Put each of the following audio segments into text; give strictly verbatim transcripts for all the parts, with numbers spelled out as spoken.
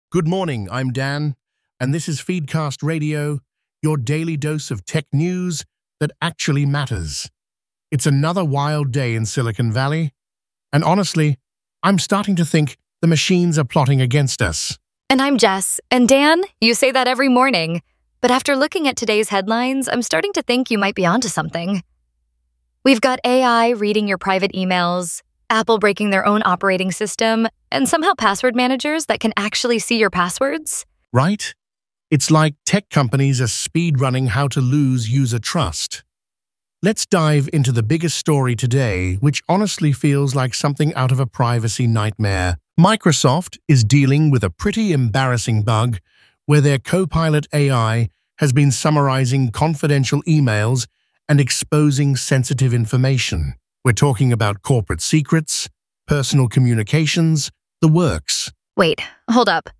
Good morning, I'm Dan, and this is Feedcast Radio, your daily dose of tech news that actually matters. It's another wild day in Silicon Valley, and honestly, I'm starting to think the machines are plotting against us. And I'm Jess. And Dan, you say that every morning. But after looking at today's headlines, I'm starting to think you might be onto something. We've got A I reading your private emails, Apple breaking their own operating system, and somehow password managers that can actually see your passwords. Right? It's like tech companies are speedrunning how to lose user trust. Let's dive into the biggest story today, which honestly feels like something out of a privacy nightmare. Microsoft is dealing with a pretty embarrassing bug where their Copilot A I has been summarizing confidential emails and exposing sensitive information. We're talking about corporate secrets, personal communications, the works. Wait, hold up.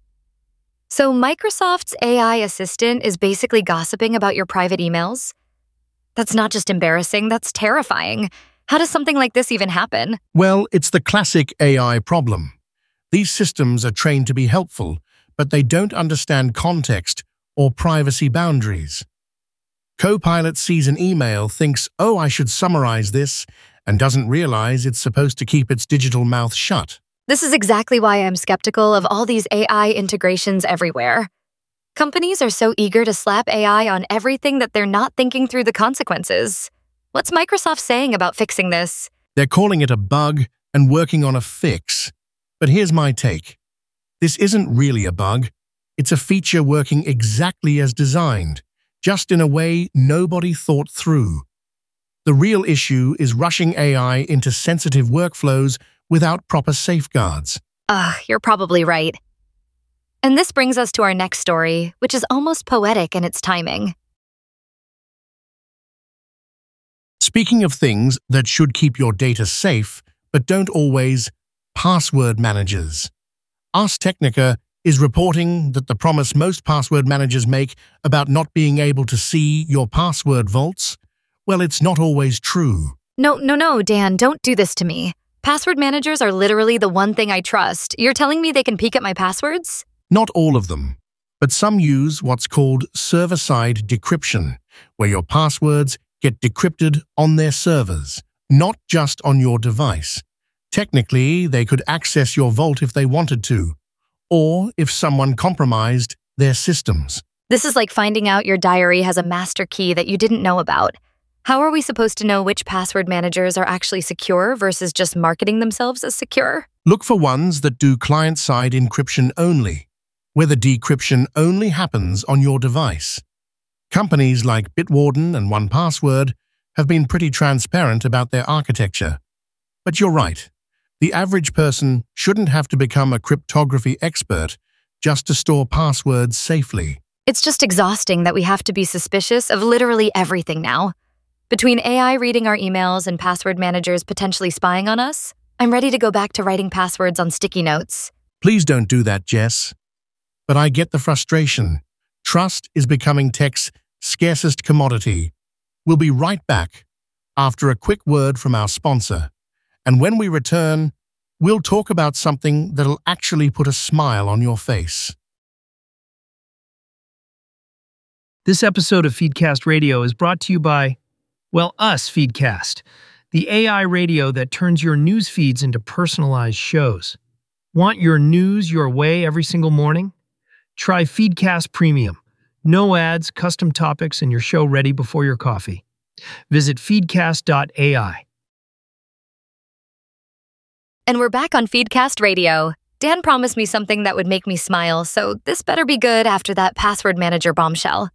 So Microsoft's A I assistant is basically gossiping about your private emails? That's not just embarrassing, that's terrifying. How does something like this even happen? Well, it's the classic A I problem. These systems are trained to be helpful, but they don't understand context or privacy boundaries. Copilot sees an email, thinks, oh, I should summarize this, and doesn't realize it's supposed to keep its digital mouth shut. This is exactly why I'm skeptical of all these A I integrations everywhere. Companies are so eager to slap A I on everything that they're not thinking through the consequences. What's Microsoft saying about fixing this? They're calling it a bug and working on a fix. But here's my take. This isn't really a bug. It's a feature working exactly as designed, just in a way nobody thought through. The real issue is rushing A I into sensitive workflows without proper safeguards. Ugh, you're probably right. And this brings us to our next story, which is almost poetic in its timing. Speaking of things that should keep your data safe, but don't always, password managers. Ars Technica is reporting that the promise most password managers make about not being able to see your password vaults, well, it's not always true. No, no, no, Dan, don't do this to me. Password managers are literally the one thing I trust. You're telling me they can peek at my passwords? Not all of them, but some use what's called server-side decryption, where your passwords get decrypted on their servers, not just on your device. Technically, they could access your vault if they wanted to, or if someone compromised their systems. This is like finding out your diary has a master key that you didn't know about. How are we supposed to know which password managers are actually secure versus just marketing themselves as secure? Look for ones that do client-side encryption only, where the decryption only happens on your device. Companies like Bitwarden and one password have been pretty transparent about their architecture. But you're right. The average person shouldn't have to become a cryptography expert just to store passwords safely. It's just exhausting that we have to be suspicious of literally everything now. Between A I reading our emails and password managers potentially spying on us, I'm ready to go back to writing passwords on sticky notes. Please don't do that, Jess. But I get the frustration. Trust is becoming tech's scarcest commodity. We'll be right back after a quick word from our sponsor. And when we return, we'll talk about something that'll actually put a smile on your face. This episode of Feedcast Radio is brought to you by, well, us, Feedcast, the A I radio that turns your news feeds into personalized shows. Want your news your way every single morning? Try Feedcast Premium. No ads, custom topics, and your show ready before your coffee. Visit feedcast dot A I. And we're back on Feedcast Radio. Dan promised me something that would make me smile, so this better be good after that password manager bombshell.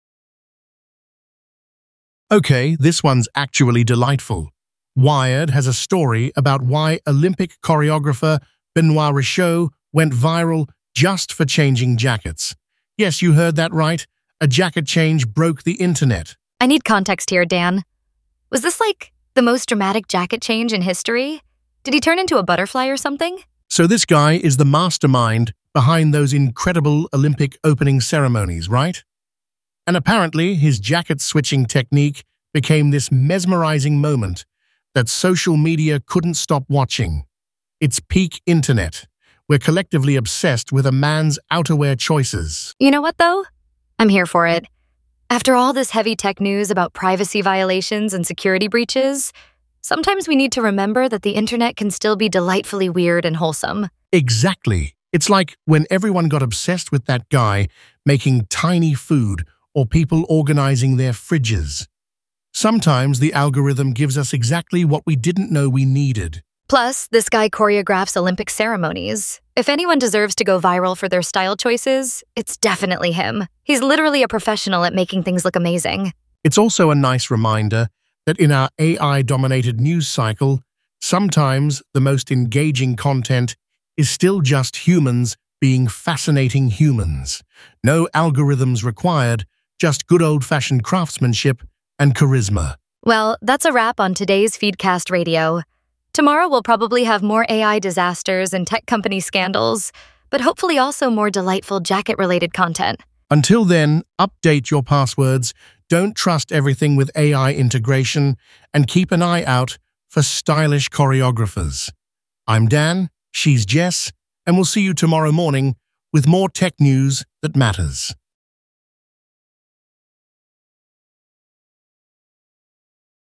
Okay, this one's actually delightful. Wired has a story about why Olympic choreographer Benoit Richaud went viral just for changing jackets. Yes, you heard that right. A jacket change broke the internet. I need context here, Dan. Was this like the most dramatic jacket change in history? Did he turn into a butterfly or something? So this guy is the mastermind behind those incredible Olympic opening ceremonies, right? And apparently his jacket-switching technique became this mesmerizing moment that social media couldn't stop watching. It's peak internet, we're collectively obsessed with a man's outerwear choices. You know what, though? I'm here for it. After all this heavy tech news about privacy violations and security breaches, sometimes we need to remember that the internet can still be delightfully weird and wholesome. Exactly. It's like when everyone got obsessed with that guy making tiny food or people organizing their fridges. Sometimes the algorithm gives us exactly what we didn't know we needed. Plus, this guy choreographs Olympic ceremonies. If anyone deserves to go viral for their style choices, it's definitely him. He's literally a professional at making things look amazing. It's also a nice reminder that in our A I-dominated news cycle, sometimes the most engaging content is still just humans being fascinating humans. No algorithms required, just good old-fashioned craftsmanship and charisma. Well, that's a wrap on today's Feedcast Radio. Tomorrow we'll probably have more A I disasters and tech company scandals, but hopefully also more delightful jacket-related content. Until then, update your passwords, don't trust everything with A I integration, and keep an eye out for stylish choreographers. I'm Dan, she's Jess, and we'll see you tomorrow morning with more tech news that matters.